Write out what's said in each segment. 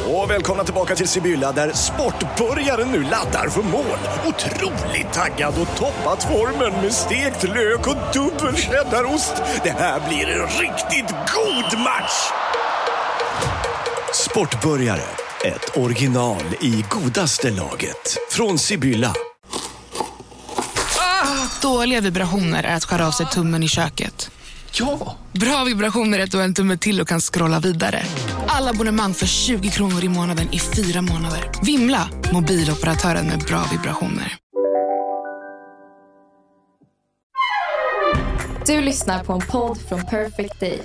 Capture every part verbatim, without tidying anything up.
Och välkomna tillbaka till Sibylla där sportbörjaren nu laddar för mål. Otroligt taggad och toppat formen med stekt lök och dubbel cheddarost. Det här blir en riktigt god match! Sportbörjare, ett original i godaste laget. Från Sibylla. Ah, dåliga vibrationer är att skära av sig tummen i köket. Ja! Bra vibrationer är att du har en tumme till och kan scrolla vidare. Alla abonnemang för tjugo kronor i månaden i fyra månader. Vimla, mobiloperatören med bra vibrationer. Du lyssnar på en podd från Perfect Day.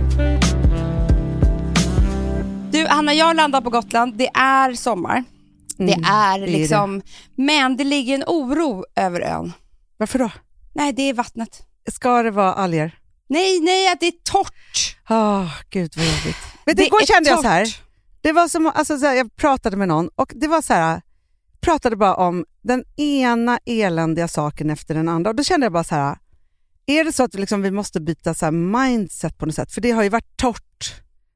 Du, Hanna, jag landar på Gotland. Det är sommar. Mm, det är liksom... Det. Men det ligger en oro över ön. Varför då? Nej, det är vattnet. Ska det vara alger? Nej, nej, att det är torrt. Åh, oh, gud vad jobbigt. Men det igår kände torrt. Jag så här. Det var som, alltså så här, jag pratade med någon och det var så här, pratade bara om den ena eländiga saken efter den andra. Och då kände jag bara så här, är det så att liksom vi måste byta så här mindset på något sätt? För det har ju varit torrt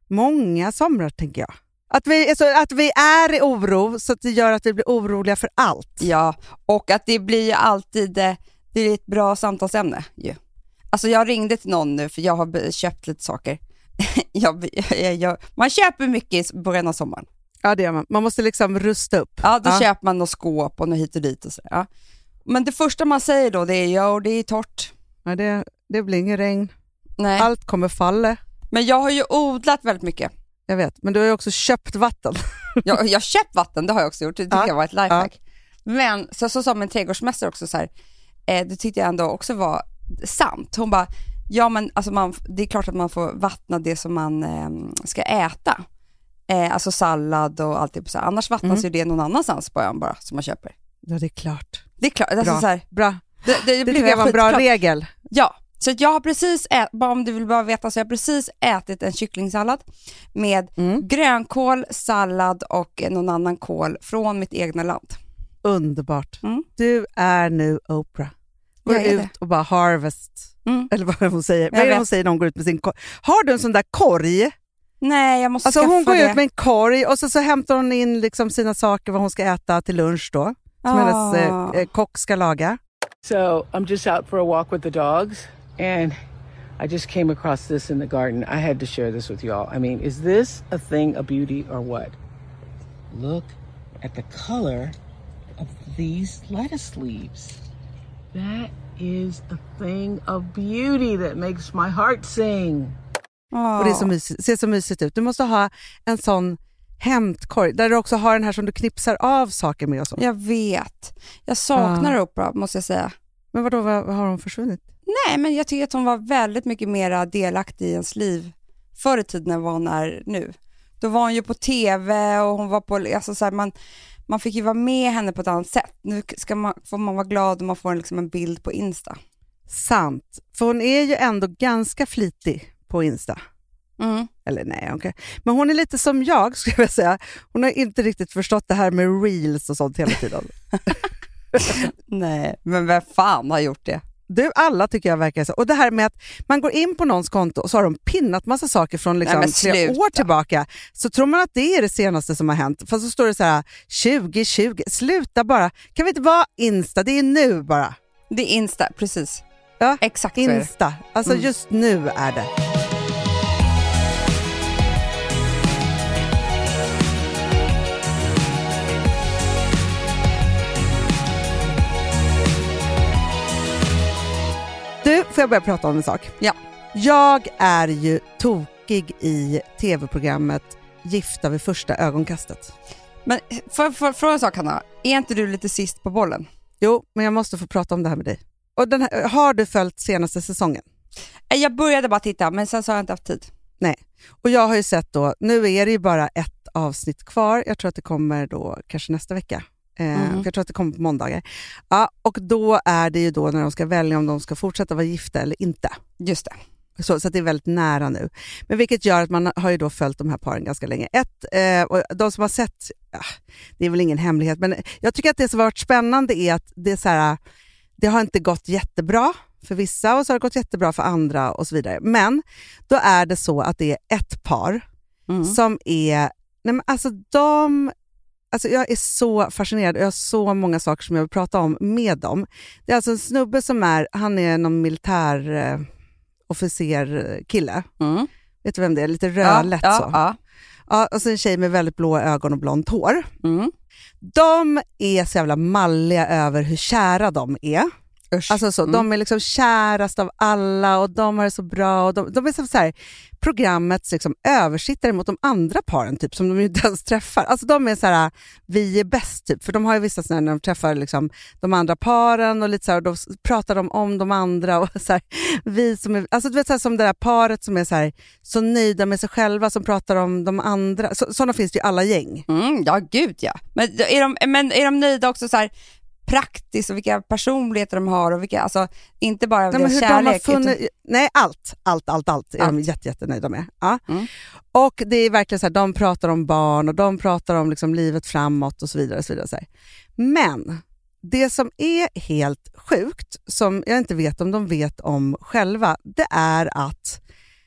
många somrar, tänker jag. Att vi, alltså, att vi är i oro så att det gör att vi blir oroliga för allt. Ja, och att det blir ju alltid, det är ett bra samtalsämne ju. Alltså jag ringde till någon nu för jag har köpt lite saker. jag, jag, jag, man köper mycket i början av sommaren. Ja, det gör man. Man måste liksom rusta upp. Ja, då ja. köper man något skåp och något hit och dit och så. Ja. Men det första man säger då det är ja, det är torrt. Ja, det, det blir ingen regn. Nej. Allt kommer falla. Men jag har ju odlat väldigt mycket. Jag vet, men du har ju också köpt vatten. jag, jag har köpt vatten, det har jag också gjort. Det tycker ja. jag var ett lifehack. Ja. Men så, så sa min trädgårdsmästare också så här, eh, det tyckte jag ändå också var sant. Hon bara, ja men alltså man, det är klart att man får vattna det som man eh, ska äta. Eh, alltså sallad och allt det. Annars vattnas mm. ju det någon annanstans på ön bara som man köper. Ja, det är klart. Det är klart. Bra. Alltså så här, Bra. Det, det, det tycker jag var en bra regel. Ja, så jag har precis ätit, bara om du vill bara veta, så jag har precis ätit en kycklingsallad med mm. grönkål, sallad och någon annan kål från mitt egna land. Underbart. Mm. Du är nu Oprah. Går ut det. Och bara harvest. Mm. Eller vad hon säger. Vad är det hon säger när hon går ut med sin korg? Har du en sån där korg? Nej, jag måste alltså skaffa hon går det. ut med en korg och så, så hämtar hon in liksom sina saker, vad hon ska äta till lunch då. Som oh. hennes eh, kock ska laga. So I'm just out for a walk with the dogs and I just came across this in the garden. I had to share this with y'all. I mean, is this a thing of beauty or what? Look at the color of these lettuce leaves. That is a thing of beauty that makes my heart sing. Oh. Och det är så mysigt, ser så mysigt ut. Du måste ha en sån hämtkorg där du också har den här som du knipsar av saker med och så. Jag vet. Jag saknar ja. Oprah, måste jag säga. Men vadå, vad, vad har hon försvunnit? Nej, men jag tycker att hon var väldigt mycket mer delaktig i ens liv förr i tiden än vad hon är nu. Då var hon ju på tv och hon var på, alltså så här, man, man fick ju vara med henne på ett annat sätt. Nu ska man, får man vara glad om man får en, liksom en bild på Insta. Sant, för hon är ju ändå ganska flitig på Insta. Mm. Eller nej, okay. Men hon är lite som jag, skulle jag säga. Hon har inte riktigt förstått det här med reels och sånt hela tiden. Nej, men vem fan har gjort det? Du, alla tycker jag verkar så. Och det här med att man går in på någons konto och så har de pinnat massa saker från liksom Nej, flera år tillbaka. Så tror man att det är det senaste som har hänt. Fast så står det så här tjugo tjugo. Sluta bara. Kan vi inte vara Insta? Det är nu bara. Det är Insta, precis. Ja, exakt så Insta. är det. Alltså Mm. just nu är det. Du, får jag börja prata om en sak? Ja. Jag är ju tokig i tv-programmet Gifta vid första ögonkastet. Men för, för, för en sak, Hanna, är inte du lite sist på bollen? Jo, men jag måste få prata om det här med dig. Och den här, har du följt senaste säsongen? Jag började bara titta, men sen så har jag inte haft tid. Nej, och jag har ju sett då, nu är det ju bara ett avsnitt kvar. Jag tror att det kommer då kanske nästa vecka. Mm. För jag tror att det kommer på måndagar. Ja, och då är det ju då när de ska välja om de ska fortsätta vara gifta eller inte. Just det. Så, så att det är väldigt nära nu. Men vilket gör att man har ju då följt de här paren ganska länge. Ett, eh, och de som har sett, ja, det är väl ingen hemlighet, men jag tycker att det som har varit spännande är att det är så här, det har inte gått jättebra för vissa och så har det gått jättebra för andra och så vidare. Men då är det så att det är ett par mm. som är Nej, men alltså de... Alltså jag är så fascinerad och jag har så många saker som jag vill prata om med dem. Det är alltså en snubbe som är, han är någon militär eh, officerkille. Mm. Vet du vem det är? Lite rödlätt ja, så. Ja, ja. Och så en tjej med väldigt blå ögon och blont hår. Mm. De är så jävla malliga över hur kära de är. Usch. Alltså så, Mm. de är liksom kärast av alla och de har det så bra. Och de, de är som så här, programmets liksom översittare mot de andra paren typ, som de ju inte ens träffar. Alltså de är så här, vi är bäst typ. För de har ju vissa sådana när de träffar liksom, de andra paren och lite så här, och då pratar de om de andra. Och så här, vi som är, alltså du vet så här, som det där paret som är så här, så nöjda med sig själva som pratar om de andra. Så, sådana finns det ju i alla gäng. Mm, ja, gud ja. Men är de, men är de nöjda också så här praktiskt och vilka personligheter de har och vilka, alltså inte bara nej, men hur kärlek. de har funnit, utan... Nej, allt, allt, allt, allt är allt. de jätte, jättenöjda med. Ja. Mm. Och det är verkligen så här, de pratar om barn och de pratar om liksom livet framåt och så vidare. Och så vidare så här. Men det som är helt sjukt, som jag inte vet om de vet om själva, det är att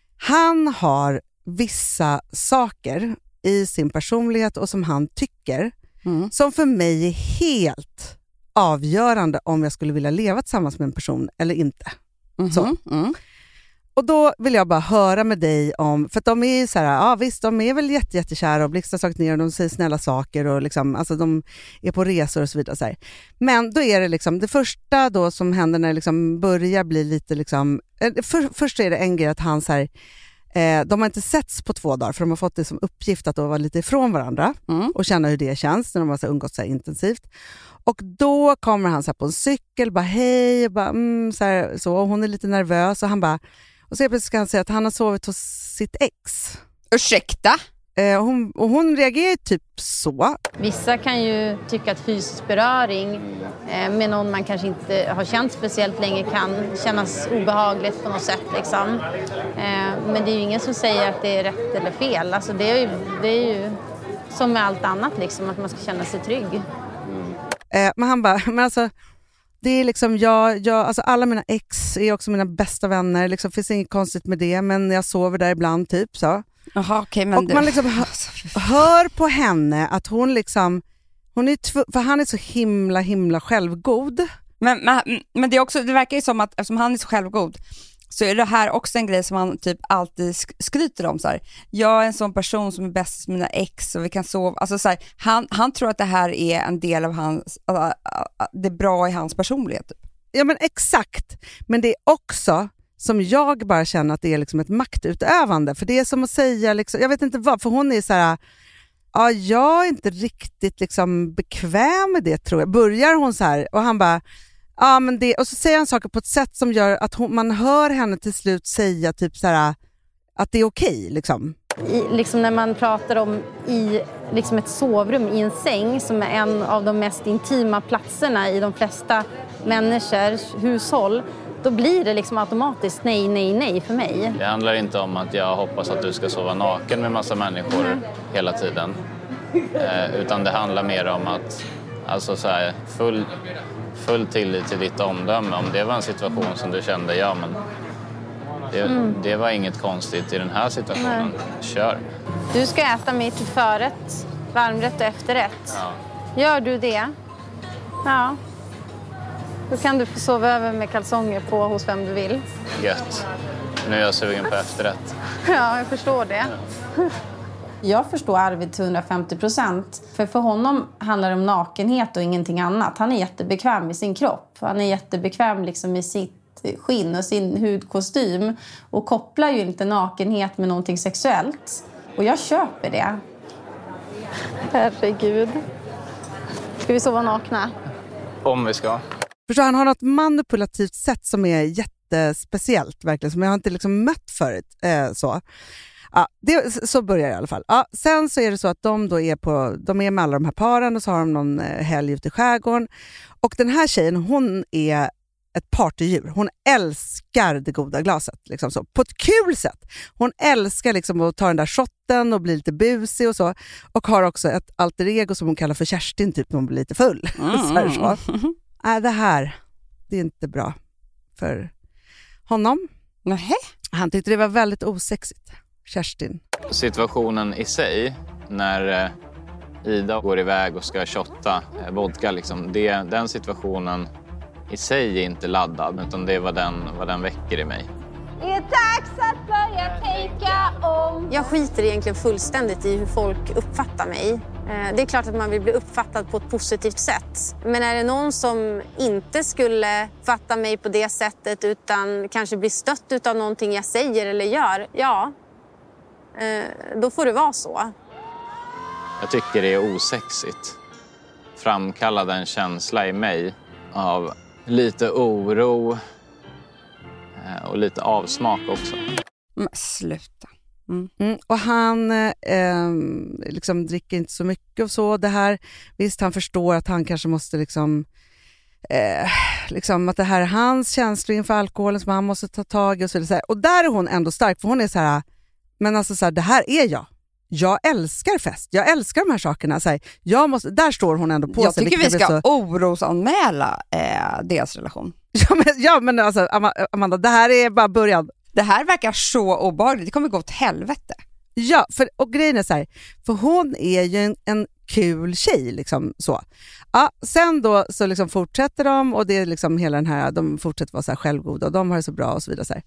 han har vissa saker i sin personlighet och som han tycker, Mm. som för mig är helt avgörande om jag skulle vilja leva tillsammans med en person eller inte. Mm-hmm. Så. Mm. Och då vill jag bara höra med dig om, för att de är ju så här, ja visst, de är väl jätte, jättekära och blixtar sagt ner och de säger snälla saker och liksom, alltså de är på resor och så vidare. Så här. Men då är det liksom, det första då som händer när det liksom börjar bli lite liksom, för, först är det en grej att han så här, eh, de har inte setts på två dagar för de har fått det som uppgift att vara lite ifrån varandra Mm. och känna hur det känns när de har så här umgått så här intensivt. Och då kommer han så här på en cykel, bara hej, och, bara, mm, så här, så, och hon är lite nervös och han bara, och så plötsligt ska han säga att han har sovit hos sitt ex. Ursäkta? Eh, och, hon, och hon reagerar typ så. Vissa kan ju tycka att fysisk beröring eh, med någon man kanske inte har känt speciellt länge kan kännas obehagligt på något sätt. Liksom. Eh, men det är ju ingen som säger att det är rätt eller fel. Alltså, det, är ju, det är ju som med allt annat, liksom, att man ska känna sig trygg. Eh, men han bara, men alltså, det är liksom jag, jag, alltså alla mina ex är också mina bästa vänner. Liksom, finns inget konstigt med det, men jag sover där ibland typ så. Jaha, okej, men och du... man liksom hör, hör på henne att hon liksom, hon är tv- för han är så himla, himla självgod. Men, men, men det, är också, det verkar ju som att eftersom han är så självgod så är det här också en grej som han typ alltid sk- skryter om. Så här. Jag är en sån person som är bäst med mina ex och vi kan sova. Alltså, så här, han, han tror att det här är en del av hans, uh, uh, det är bra i hans personlighet. Ja men exakt, men det är också som jag bara känner att det är liksom ett maktutövande. För det är som att säga, liksom, jag vet inte vad, för hon är så här, ja jag är inte riktigt liksom bekväm med det tror jag. Börjar hon så här och han bara, ja men det, och så säger han saker på ett sätt som gör att hon, man hör henne till slut säga typ så här att det är okej liksom. I, liksom när man pratar om i liksom ett sovrum i en säng som är en av de mest intima platserna i de flesta människors hushåll, då blir det liksom automatiskt nej, nej, nej för mig. Det handlar inte om att jag hoppas att du ska sova naken med massa människor mm. hela tiden. Eh, utan det handlar mer om att alltså så här, full, full tillit till ditt omdöme. Om det var en situation som du kände, ja men det, mm. det var inget konstigt i den här situationen. Nej. Kör. Du ska äta mig till förrätt, varmrätt och efterrätt. Ja. Gör du det? Ja. Då kan du få sova över med kalsonger på hos vem du vill. Gött. Nu är jag sugen på efterrätt. Ja, jag förstår det. Ja. Jag förstår Arvid till hundrafemtio procent. För för honom handlar det om nakenhet och ingenting annat. Han är jättebekväm i sin kropp. Han är jättebekväm liksom i sitt skinn och sin hudkostym. Och kopplar ju inte nakenhet med någonting sexuellt. Och jag köper det. Herregud. Ska vi sova nakna? Om vi ska. Förstår, han har något manipulativt sätt som är jättespeciellt verkligen, som jag har inte liksom mött förut. Eh, så. Ja, det, så börjar det i alla fall. Ja, sen så är det så att de då är på, de är med alla de här paren och så har de någon helg ute i skärgården. Och den här tjejen, hon är ett partydjur. Hon älskar det goda glaset. Liksom så, på ett kul sätt. Hon älskar liksom att ta den där shotten och bli lite busig och så. Och har också ett alter ego som hon kallar för Kerstin typ när hon blir lite full. Mm. så här, så. Äh, det här, det är inte bra för honom. Nähä. Han tyckte det var väldigt osexigt. Kerstin. Situationen i sig, när Ida går iväg och ska shotta vodka, liksom, det, den situationen i sig är inte laddad, utan det är vad den, vad den väcker i mig. Det är dags att börja tänka om. Jag skiter egentligen fullständigt i hur folk uppfattar mig. Det är klart att man vill bli uppfattad på ett positivt sätt. Men är det någon som inte skulle fatta mig på det sättet utan kanske bli stött av någonting jag säger eller gör, ja, då får det vara så. Jag tycker det är osexigt. Framkallade en känsla i mig av lite oro och lite avsmak också. Men sluta. Mm. Mm. Och han eh, liksom dricker inte så mycket och så. Det här, visst, han förstår att han kanske måste liksom, eh, liksom att det här är hans känslor inför alkoholen som han måste ta tag i och så vidare. Och där är hon ändå stark, för hon är så här, men alltså så här, det här är jag. Jag älskar fest. Jag älskar de här sakerna. Så här, jag måste, där står hon ändå på jag sig. Jag tycker vi ska så... orosanmäla eh, deras relation. Ja men, ja, men alltså, Amanda, det här är bara början. Det här verkar så obehagligt. Det kommer gå åt helvete. Ja, för, och grejen är så här, för hon är ju en, en kul tjej liksom så. Ja, sen då så liksom fortsätter de, och det är liksom hela den här, de fortsätter vara så här självgoda och de har det så bra och så vidare så här.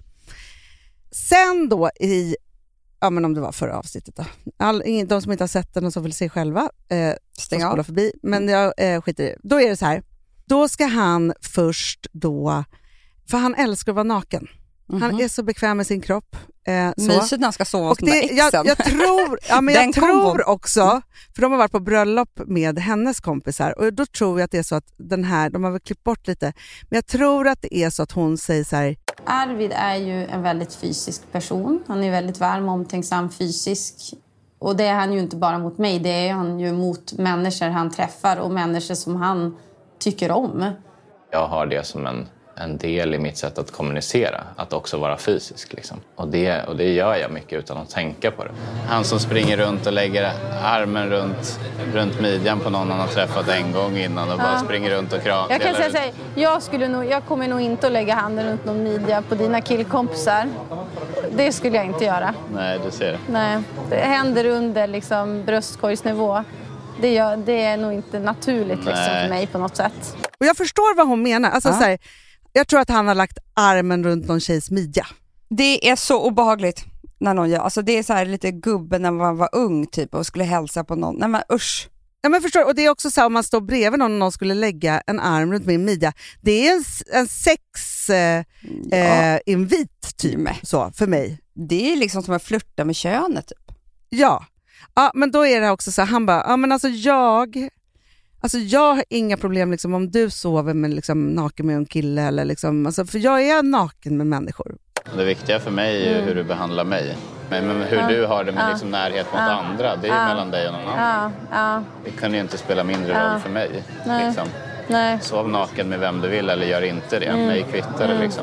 Sen då i, ja men om det var förra avsnittet då. All, de som inte har sett den och som vill se själva eh, stänga av förbi, men jag eh, skiter i det. Då är det så här, då ska han först då, för han älskar att vara naken. Mm-hmm. Han är så bekväm med sin kropp. Eh, Mysigt när han ska sova hos de där exen. Jag, jag tror, ja, men jag tror också, för de har varit på bröllop med hennes kompisar, och då tror jag att det är så att den här, de har väl klippt bort lite, men jag tror att det är så att hon säger så här. Arvid är ju en väldigt fysisk person. Han är väldigt varm och omtänksam fysisk. Och det är han ju inte bara mot mig, det är han ju mot människor han träffar och människor som han tycker om. Jag har det som en en del i mitt sätt att kommunicera, att också vara fysisk liksom. Och det, och det gör jag mycket utan att tänka på det. Han som springer runt och lägger armen runt, runt midjan på någon han har träffat en gång innan och ja. bara springer runt och kramar. Jag kan säga så här, jag, skulle nog, jag kommer nog inte att lägga handen runt någon midja på dina killkompisar. Det skulle jag inte göra. Nej, du ser det. Nej, det händer under liksom bröstkorgsnivå. Det, gör, det är nog inte naturligt liksom, för mig på något sätt. Och jag förstår vad hon menar. Alltså, ja. så här, jag tror att han har lagt armen runt någon tjejs midja. Det är så obehagligt när någon gör. Alltså det är så här lite gubben när man var ung typ och skulle hälsa på någon. Nej men usch. Ja men förstår, och det är också så här, om man står bredvid någon och någon skulle lägga en arm runt min midja. Det är en, en sex eh, ja. eh, invit typ mm. så för mig. Det är liksom som att flirta med könet typ. Ja. Ja men då är det också så här, han bara, ja men alltså jag Alltså jag har inga problem liksom, om du sover med, liksom, naken med en kille eller liksom, alltså, för jag är naken med människor. Det viktiga för mig är mm. hur du behandlar mig. Men, men hur ja. du har det med liksom, närhet mot ja. andra, det är ja. mellan dig och någon annan. Ja. Ja. Det kan ju inte spela mindre roll ja. för mig. Nej. Liksom. Nej. Sov naken med vem du vill eller gör inte det. Mm. Mig kvittar mm. det liksom.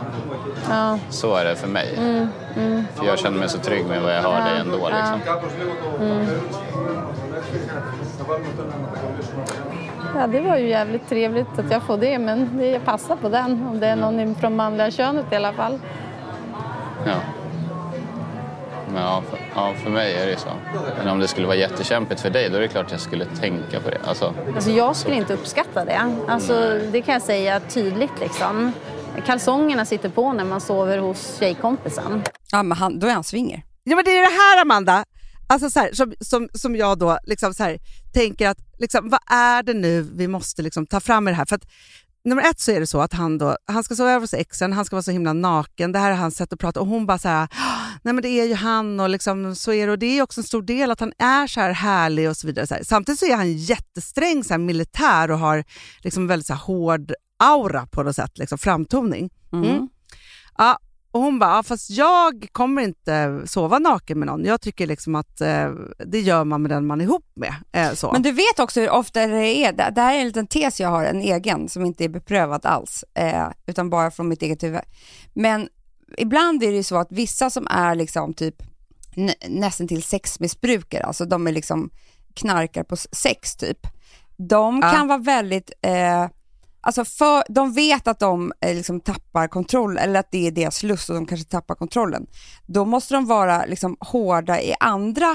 Ja. Så är det för mig. Mm. Mm. För jag känner mig så trygg med vad jag har ja. dig ändå. Liksom. Ja. Mm. Ja, det var ju jävligt trevligt att jag får det, men det passar på den. Om det är någon från manliga könet i alla fall. Ja. Ja för, ja, för mig är det så. Men om det skulle vara jättekämpigt för dig, då är det klart att jag skulle tänka på det. Alltså, alltså jag skulle inte uppskatta det. Alltså, det kan jag säga tydligt liksom. Kalsongerna sitter på när man sover hos tjejkompisen. Ja, men han, då är han svinger. Ja, men det är det här, Amanda. Alltså så här, som, som, som jag då liksom så här, tänker att liksom, vad är det nu vi måste liksom ta fram i det här? För att nummer ett så är det så att han då, han ska sova över hos exen, han ska vara så himla naken, det här är hans sätt att prata, och hon bara så här, nej men det är ju han och liksom så är det, och det är också en stor del att han är så här härlig och så vidare. Så här. Samtidigt så är han jättesträng så här, militär och har liksom väldigt så här, hård aura på något sätt, liksom framtoning. Mm. Mm. Ja. Och hon bara, fast jag kommer inte sova naken med någon. Jag tycker liksom att eh, det gör man med den man är ihop med. Eh, så. Men du vet också hur ofta det är. Det här är en liten tes jag har, en egen, som inte är beprövad alls. Eh, utan bara från mitt eget huvud. Men ibland är det ju så att vissa som är liksom typ nä- nästan till sexmissbrukare, alltså de är liksom knarkar på sex typ. De ja. kan vara väldigt... Eh, Alltså för, de vet att de eh, liksom tappar kontroll, eller att det är deras lust och de kanske tappar kontrollen. Då måste de vara liksom hårda i andra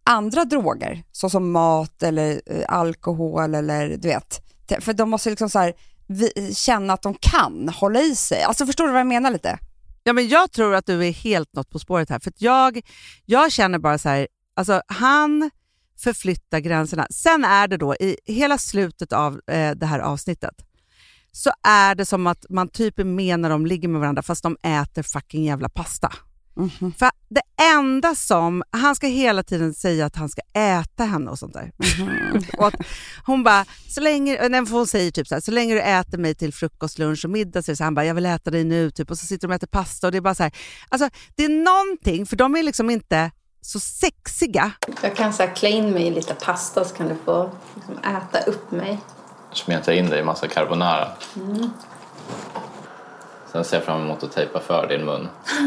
andra droger, såsom mat eller eh, alkohol eller du vet. För de måste liksom så här, vi, känna att de kan hålla i sig. Alltså förstår du vad jag menar lite? Ja, men jag tror att du är helt något på spåret här. För att jag, jag känner bara så här, alltså han förflyttar gränserna. Sen är det då, i hela slutet av eh, det här avsnittet, så är det som att man typ är med när de ligger med varandra fast de äter fucking jävla pasta. Mm-hmm. För det enda som, han ska hela tiden säga att han ska äta henne och sånt där. Mm-hmm. Och att hon bara, så länge, nej, hon säger typ så här, så länge du äter mig till frukost, lunch och middag, så, så han bara, jag vill äta dig nu typ, och så sitter de och äter pasta och det är bara så här, alltså det är någonting, för de är liksom inte så sexiga. Jag kan så här klä in mig i lite pasta så kan du få liksom äta upp mig. Smeta in dig i massa carbonara. Mm. Sen ser jag fram emot att tejpa för din mun.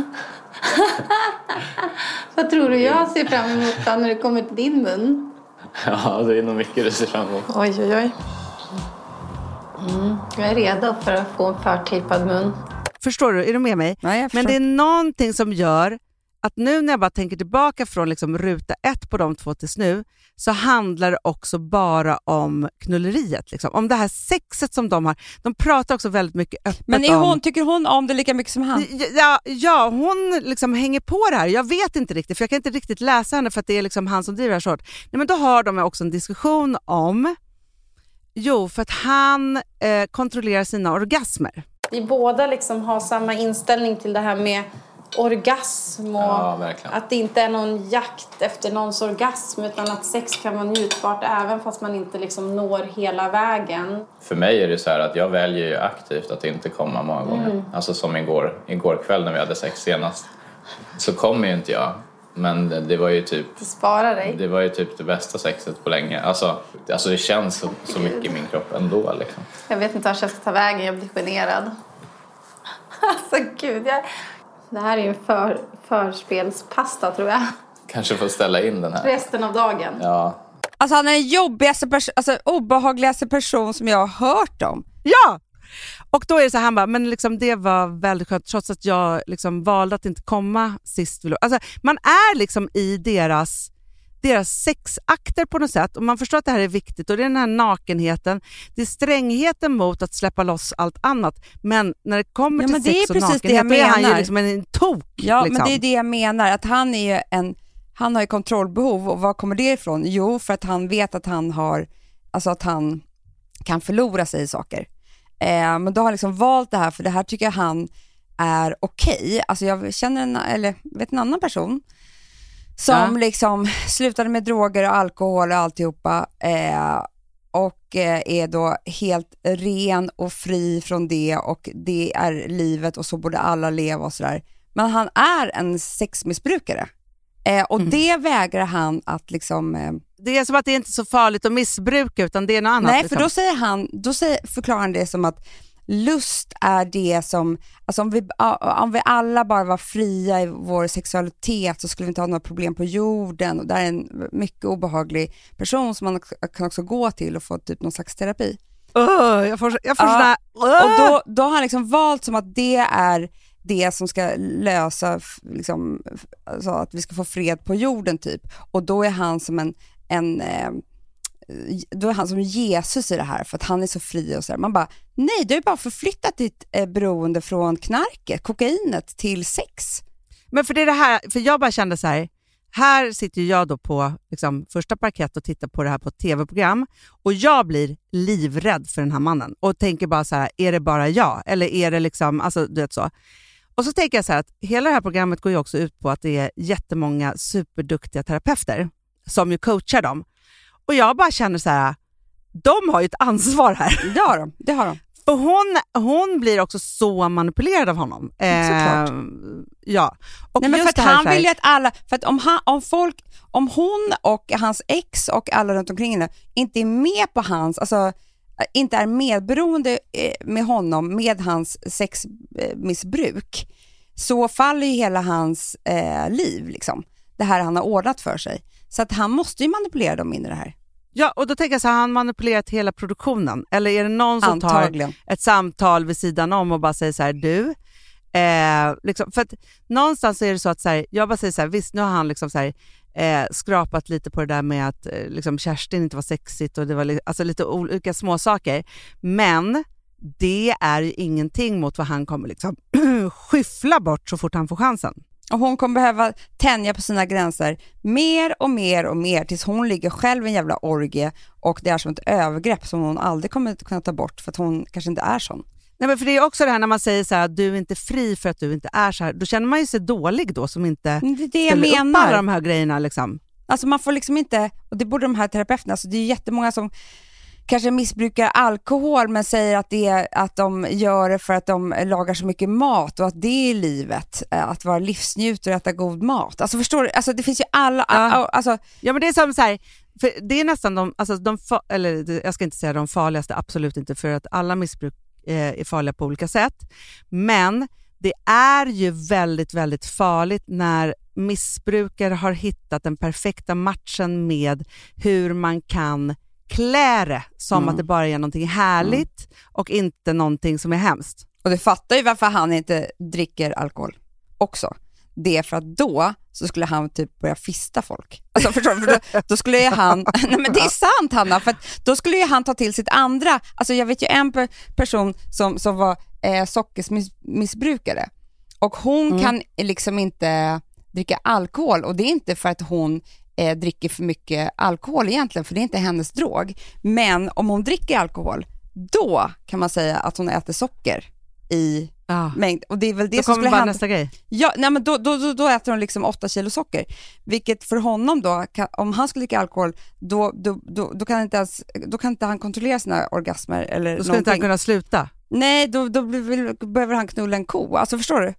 Vad tror du jag ser fram emot då när det kommer till din mun? Ja, det är nog mycket du ser fram emot. Oj, oj, oj. Mm. Jag är redo för att få en förtejpad mun. Förstår du? Är du med mig? Ja, men det är någonting som gör att nu när jag bara tänker tillbaka från liksom ruta ett på de två tills nu, så handlar det också bara om knulleriet. Liksom. Om det här sexet som de har. De pratar också väldigt mycket öppet men är hon, om... tycker hon om det lika mycket som han? Ja, ja hon liksom hänger på det här. Jag vet inte riktigt, för jag kan inte riktigt läsa henne för att det är liksom han som driver det här så hårt. Nej, men då har de också en diskussion om... Jo, för att han eh, kontrollerar sina orgasmer. Vi båda liksom har samma inställning till det här med orgasm och ja, att det inte är någon jakt efter någons orgasm, utan att sex kan vara njutbart även fast man inte liksom når hela vägen. För mig är det så här att jag väljer ju aktivt att inte komma många gånger. Mm. Alltså som igår, igår kväll när vi hade sex senast, så kom ju inte jag. Men det var ju typ Spara dig. Det var ju typ det bästa sexet på länge. Alltså, alltså det känns så, så mycket i min kropp ändå liksom. Jag vet inte vart jag ska ta vägen, jag blir generad. Alltså gud, jag... det här är ju en för, förspelspasta tror jag. Kanske får ställa in den här resten av dagen. Ja. Alltså han är den jobbigaste pers- alltså obehagligaste person som jag har hört om. Ja! Och då är det så här, han bara, men liksom det var väldigt skönt trots att jag liksom valde att inte komma sist. Alltså man är liksom i deras, deras sexakter på något sätt, och man förstår att det här är viktigt, och det är den här nakenheten, det är strängheten mot att släppa loss allt annat, men när det kommer ja, till sex och nakenhet, det då är han ju liksom en tok. Ja, liksom. Men det är det jag menar, att han är ju en, han har ju kontrollbehov, och var kommer det ifrån? Jo, för att han vet att han har, alltså att han kan förlora sig i saker. Eh, men då har han liksom valt det här, för det här tycker jag han är okej. Okay. Alltså jag känner en, eller vet en annan person som ja. liksom slutade med droger och alkohol och alltihopa eh, och eh, är då helt ren och fri från det, och det är livet och så borde alla leva och sådär. Men han är en sexmissbrukare eh, och mm. det vägrar han att liksom... Eh, det är som att det inte är så farligt att missbruka, utan det är något annat. Nej, liksom. för då säger han, då säger, förklarar han det som att lust är det som, alltså om vi, om vi alla bara var fria i vår sexualitet så skulle vi inte ha några problem på jorden, och där är en mycket obehaglig person som man kan också gå till och få typ någon slags terapi. Uh, jag får, jag får ja, sådana, uh. Och då, då har han liksom valt som att det är det som ska lösa liksom, alltså att vi ska få fred på jorden typ, och då är han som en, en eh, då är han som Jesus i det här, för att han är så fri och så här. Man bara, nej, du har bara förflyttat ditt eh, beroende från knarket, kokainet till sex. Men för det är det här, för jag bara kände så här, här sitter jag då på liksom, första parkett och tittar på det här på ett tv-program, och jag blir livrädd för den här mannen och tänker bara så här, är det bara jag? Eller är det liksom, alltså du vet så. Och så tänker jag så här att hela det här programmet går ju också ut på att det är jättemånga superduktiga terapeuter som ju coachar dem. Och jag bara känner så här, de har ju ett ansvar här. Det har de, det har de. För hon, hon blir också så manipulerad av honom. Eh, Såklart. Ja. Och nej, men just för att här, han här, vill ju att alla, för att om, han, om folk, om hon och hans ex och alla runt omkring henne inte är med på hans, alltså inte är medberoende med honom med hans sexmissbruk, så faller ju hela hans eh, liv liksom. Det här han har ordnat för sig. Så att han måste ju manipulera dem in i det här. Ja, och då tänker jag så här, har han manipulerat hela produktionen? Eller är det någon som Antagligen. tar ett samtal vid sidan om och bara säger så här, du, eh, liksom, för att någonstans är det så att så här, jag bara säger så här, visst nu har han liksom så här, eh, skrapat lite på det där med att eh, liksom Kerstin inte var sexigt och det var li- alltså lite olika små saker. Men det är ju ingenting mot vad han kommer liksom skyffla bort så fort han får chansen. Och hon kommer behöva tänja på sina gränser mer och mer och mer tills hon ligger själv i en jävla orgie och det är som ett övergrepp som hon aldrig kommer kunna ta bort för att hon kanske inte är sån. Nej, men för det är också det här när man säger så här att du är inte fri för att du inte är så här. Då känner man ju sig dålig då som inte det är det jag ställer menar. upp alla de här grejerna liksom. Alltså man får liksom inte, och det borde de här terapeuterna, alltså det är jättemånga som kanske missbrukar alkohol men säger att, det är, att de gör det för att de lagar så mycket mat och att det är livet, att vara livsnjutare och äta god mat. Alltså förstår du, alltså det finns ju alla... Ja, alltså, ja men det är som så här, för det är nästan de, alltså de, eller jag ska inte säga de farligaste, absolut inte, för att alla missbruk eh, är farliga på olika sätt. Men det är ju väldigt, väldigt farligt när missbrukare har hittat den perfekta matchen med hur man kan klä det som mm. att det bara är någonting härligt mm. och inte någonting som är hemskt. Och det fattar ju varför han inte dricker alkohol också. Det är för att då så skulle han typ börja fista folk. Alltså förstår du? För då, då skulle ju han... Nej men det är sant Hanna, för att då skulle ju han ta till sitt andra... Alltså jag vet ju en per, person som, som var eh, sockersmissbrukare. Och hon mm. kan liksom inte dricka alkohol. Och det är inte för att hon eh, dricker för mycket alkohol egentligen, för det är inte hennes drog. Men om hon dricker alkohol, då kan man säga att hon äter socker i ah. mängd. Och det är väl det då som kommer skulle bara hända. Nästa grej. Ja, nej, men då, då, då, då äter hon liksom åtta kilo socker. Vilket för honom då, kan, om han skulle dricka alkohol, då, då, då, då, kan inte ens, då kan inte han kontrollera sina orgasmer. Eller då skulle någonting. inte han kunna sluta. Nej, då, då behöver han knulla en ko. Alltså förstår du?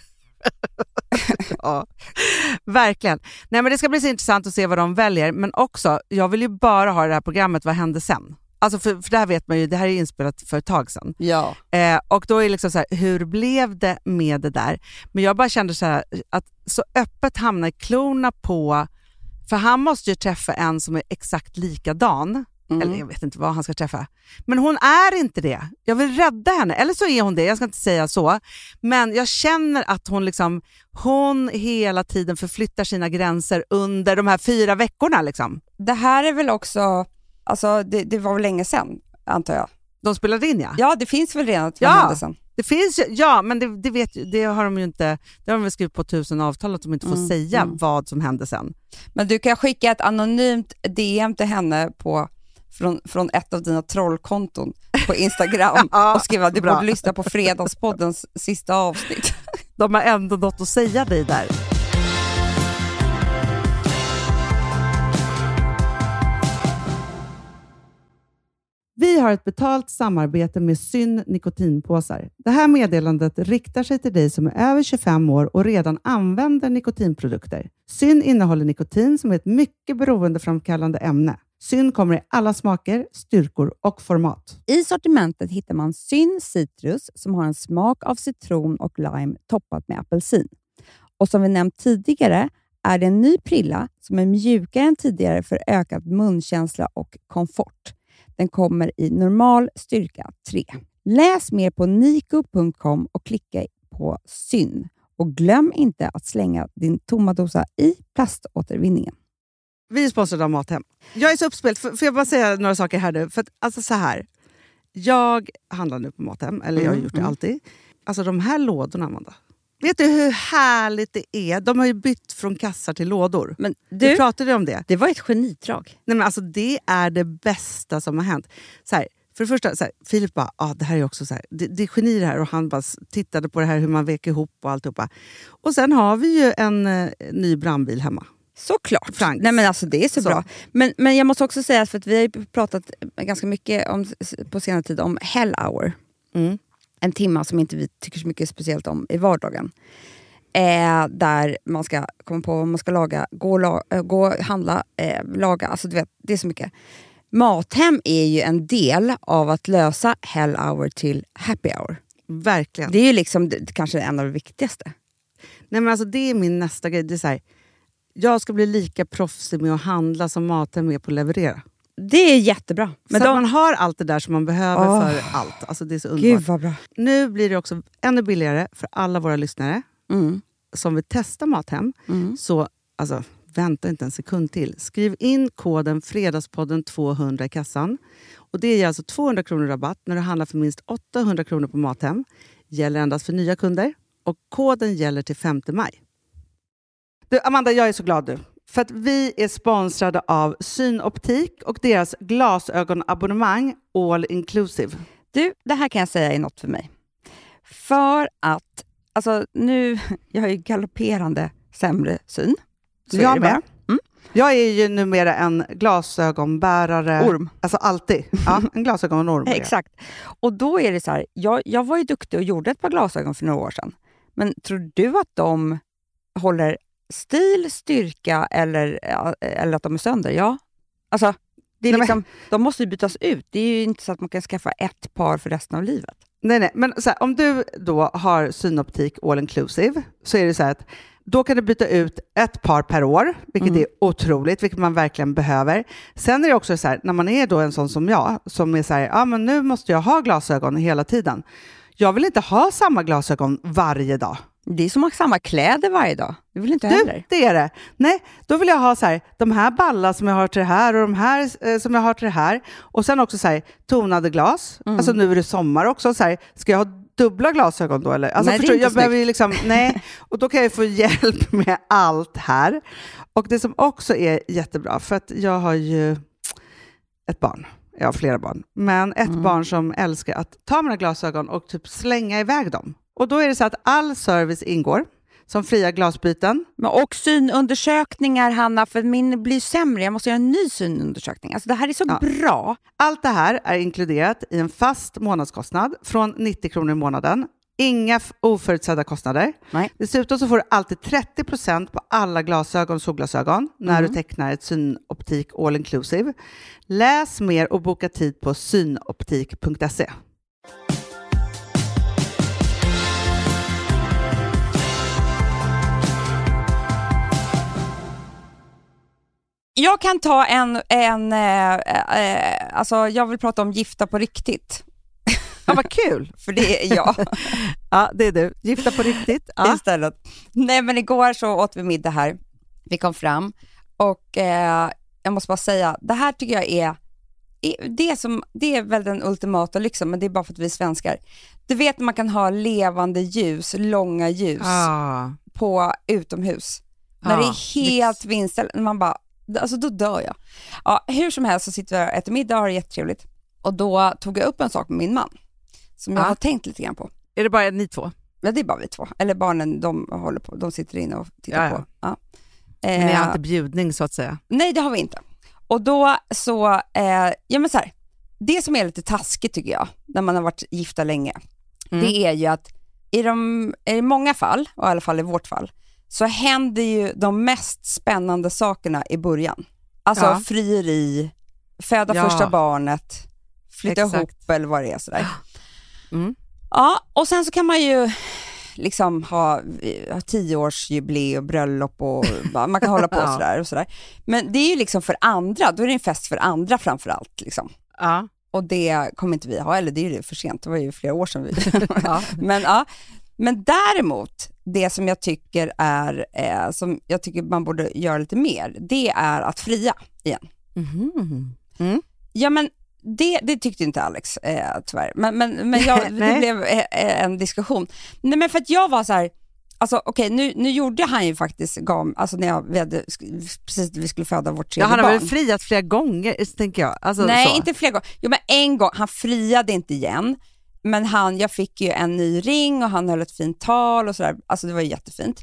Ja, verkligen. Nej, men det ska bli så intressant att se vad de väljer. Men också, jag vill ju bara ha det här programmet, vad hände sen? Alltså för, för det här vet man ju, det här är inspelat för ett tag sedan. Ja. Eh, och då är det liksom så här, hur blev det med det där? Men jag bara kände så här, att så öppet hamna i klorna på, för han måste ju träffa en som är exakt likadan. Mm. Eller jag vet inte vad han ska träffa. Men hon är inte det. Jag vill rädda henne. Eller så är hon det, jag ska inte säga så. Men jag känner att hon liksom, hon hela tiden förflyttar sina gränser under de här fyra veckorna liksom. Det här är väl också, alltså det, det var väl länge sedan, antar jag. De spelade in, ja. Ja, det finns väl redan att ja, hände sen. Det finns ju, ja, men det, det vet det har de ju inte, det har de väl skrivit på tusen avtal att de inte får mm, säga mm. vad som hände sen. Men du kan skicka ett anonymt D M till henne på Från, från ett av dina trollkonton på Instagram ja, och skriva att du borde lyssna på Fredagspoddens sista avsnitt. De har ändå något att säga dig där. Vi har ett betalt samarbete med Syn nikotinpåsar. Det här meddelandet riktar sig till dig som är över tjugofem år och redan använder nikotinprodukter. Syn innehåller nikotin som är ett mycket beroendeframkallande ämne. Syn kommer i alla smaker, styrkor och format. I sortimentet hittar man Syn Citrus som har en smak av citron och lime toppat med apelsin. Och som vi nämnt tidigare är det en ny prilla som är mjukare än tidigare för ökad munkänsla och komfort. Den kommer i normal styrka tre. Läs mer på niko punkt com och klicka på Syn. Och glöm inte att slänga din tomma dosa i plaståtervinningen. Vi är sponsrade av Mathem. Jag är så uppspelt. Får jag bara säga några saker här nu? För att, alltså så här. Jag handlar nu på Mathem. Eller jag har gjort det mm. alltid. Alltså de här lådorna, Amanda. Vet du hur härligt det är? De har ju bytt från kassar till lådor. Men du, vi pratade om det. Det var ett genidrag. Nej, men alltså det är det bästa som har hänt. Så här, för det första, så här, Filip bara, ah, det här är också så här. Det, det är geni det här. Och han bara tittade på det här hur man veker ihop och alltihopa. Och sen har vi ju en eh, ny brandbil hemma. Såklart. Franks. Nej men alltså det är så, så. bra. Men, men jag måste också säga, för att vi har ju pratat ganska mycket om, på senare tid om Hell Hour. Mm. En timme som inte vi tycker så mycket speciellt om i vardagen. Eh, där man ska komma på vad man ska laga, gå, la, gå handla, eh, laga. Alltså du vet, det är så mycket. Mathem är ju en del av att lösa Hell Hour till Happy Hour. Verkligen. Det är ju liksom det, kanske en av de viktigaste. Nej men alltså det är min nästa grej. Det är så här, jag ska bli lika proffsig med att handla som Mathem är på att leverera. Det är jättebra. Men så de... man har allt det där som man behöver oh, för allt. Alltså det är så underbart. Gud vad bra. Nu blir det också ännu billigare för alla våra lyssnare mm. som vill testa Mathem. Mm. Så alltså, vänta inte en sekund till. Skriv in koden Fredagspodden tvåhundra i kassan. Och det ger alltså tvåhundra kronor rabatt när du handlar för minst åttahundra kronor på Mathem. Gäller endast för nya kunder. Och koden gäller till femte maj. Du, Amanda, jag är så glad du. För att vi är sponsrade av Synoptik och deras glasögonabonnemang All Inclusive. Du, det här kan jag säga är något för mig. För att, alltså nu, jag har ju galopperande sämre syn. Så jag är med. Mm. Jag är ju numera en glasögonbärare. Orm. Alltså alltid. Ja, en glasögonorm. Exakt. Och då är det så här, jag, jag var ju duktig och gjorde ett par glasögon för några år sedan. Men tror du att de håller stil, styrka eller, eller att de är sönder? Ja. Alltså, det är nej, liksom, men... de måste ju bytas ut. Det är ju inte så att man kan skaffa ett par för resten av livet. Nej, nej. Men så här, om du då har Synoptik All Inclusive så är det så här att då kan du byta ut ett par per år, vilket mm. är otroligt, vilket man verkligen behöver. Sen är det också så här, när man är då en sån som jag, som är så här, ja ah, men nu måste jag ha glasögon hela tiden. Jag vill inte ha samma glasögon varje dag. Det är som att ha samma kläder varje dag. Det vill inte heller. Du, det är det. Nej, då vill jag ha så här, de här balla som jag har till det här och de här eh, som jag har till det här. Och sen också så här, tonade glas. Mm. Alltså nu är det sommar också. Så här, ska jag ha dubbla glasögon då? Eller? Alltså, nej, förstår, det är inte jag behöver ju liksom, nej. Och då kan jag få hjälp med allt här. Och det som också är jättebra, för att jag har ju ett barn. Jag har flera barn. Men ett mm. barn som älskar att ta mina glasögon och typ slänga iväg dem. Och då är det så att all service ingår. Som fria glasbyten. Men och synundersökningar, Hanna, för min blir sämre. Jag måste göra en ny synundersökning. Alltså det här är så ja. bra. Allt det här är inkluderat i en fast månadskostnad från nittio kronor i månaden. Inga oförutsedda kostnader. Nej. Dessutom så får du alltid trettio procent på alla glasögon och solglasögon när mm. du tecknar ett Synoptik All Inclusive. Läs mer och boka tid på synoptik punkt se. Jag kan ta en, en äh, äh, alltså jag vill prata om gifta på riktigt. Ja, vad kul. För det är jag. Ja, det är du. Gifta på riktigt. Ja. Istället. Nej, men igår så åt vi middag här. Vi kom fram och äh, jag måste bara säga, det här tycker jag är, är det, som, det är väl den ultimata lyxen, men det är bara för att vi är svenskar. Du vet man kan ha levande ljus, långa ljus ah. på utomhus. Ah. När det är helt vindställt, man bara, alltså då dör jag. Ja, hur som helst så sitter vi och äter middag och har det jättetrevligt. Och då tog jag upp en sak med min man som jag ah. har tänkt lite grann på. Är det bara ni två? Ja, det är bara vi två. Eller barnen, de håller på, de sitter inne och tittar ja, ja. på. Ja. Men ni har inte bjudning så att säga? Nej, det har vi inte. Och då så, eh, ja men så här, det som är lite taskigt tycker jag, när man har varit gifta länge, mm. det är ju att i, de, i många fall, och i alla fall i vårt fall, så händer ju de mest spännande sakerna i början. Alltså ja. frieri, föda ja. första barnet, flytta Exakt. ihop eller vad det är sådär. Mm. Ja, och sen så kan man ju liksom ha, ha tioårsjubileum och bröllop och man kan hålla på ja. sådär och sådär. Men det är ju liksom för andra, då är det en fest för andra framförallt liksom. Ja. Och det kommer inte vi ha, eller det är ju för sent, det var ju flera år sedan vi. ja. Men ja, men däremot det som jag tycker är eh, som jag tycker man borde göra lite mer, det är att fria igen. Mm. Mm. Ja, men det, det tyckte inte Alex eh, tyvärr. Men, men, men jag, det blev eh, en diskussion. Nej, men för att jag var så här, alltså okej, okay, nu, nu gjorde han ju faktiskt gam, alltså när jag, vi hade, precis när vi skulle föda vårt tredje barn. Ja, han har väl friat flera gånger, tänker jag. Alltså, Nej, så. inte flera gånger. Jo, men en gång, han friade inte igen. Men han, jag fick ju en ny ring och han höll ett fint tal och sådär. Alltså det var ju jättefint.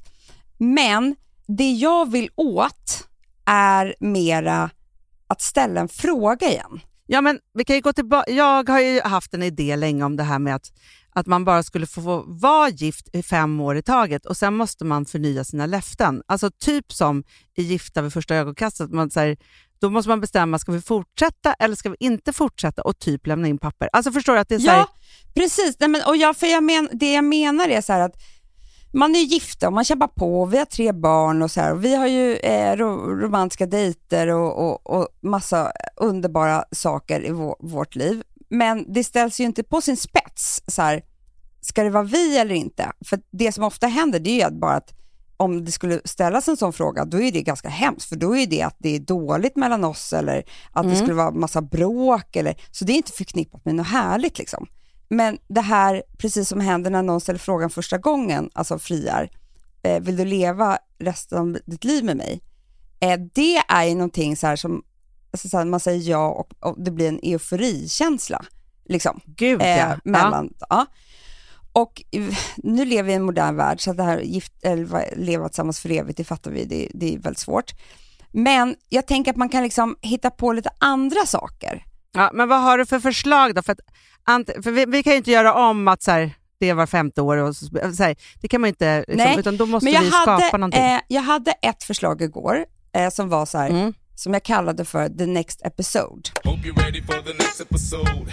Men det jag vill åt är mera att ställa en fråga igen. Ja, men vi kan ju gå tillbaka. Jag har ju haft en idé länge om det här med att, att man bara skulle få, få vara gift i fem år i taget och sen måste man förnya sina löften. Alltså typ som i Gifta vid första ögonkastet. Man säger, då måste man bestämma, ska vi fortsätta eller ska vi inte fortsätta och typ lämna in papper. Alltså förstår du att det är så här... Ja, precis. Nej, men, och jag, för jag men, det jag menar är så här att man är gifta och man kämpar på och vi har tre barn och så här. Och vi har ju eh, romantiska dejter och, och, och massa underbara saker i vår, vårt liv. Men det ställs ju inte på sin spets så här, ska det vara vi eller inte? För det som ofta händer det är ju att bara att om det skulle ställas en sån fråga, då är det ganska hemskt, för då är det att det är dåligt mellan oss eller att mm. det skulle vara massa bråk eller, så det är inte förknippat med något härligt liksom. Men det här, precis som händer när någon ställer frågan första gången, alltså friar, eh, vill du leva resten av ditt liv med mig? Eh, det är ju någonting så här som, alltså så här, man säger ja och, och det blir en euforikänsla liksom. Gud, ja. Eh, mellan, ja. ja. Och nu lever vi i en modern värld, så att det här gift, eller leva tillsammans för evigt, det fattar vi, det, det är väldigt svårt. Men jag tänker att man kan liksom hitta på lite andra saker. Ja, men vad har du för förslag då? För, att, för vi, vi kan ju inte göra om att så här, det är var femte år och så, så här, det kan man inte, liksom, Nej, utan då måste men jag vi hade, skapa någonting. Eh, jag hade ett förslag igår eh, som var så här, mm. som jag kallade för the next episode. Hope you're ready for the next episode.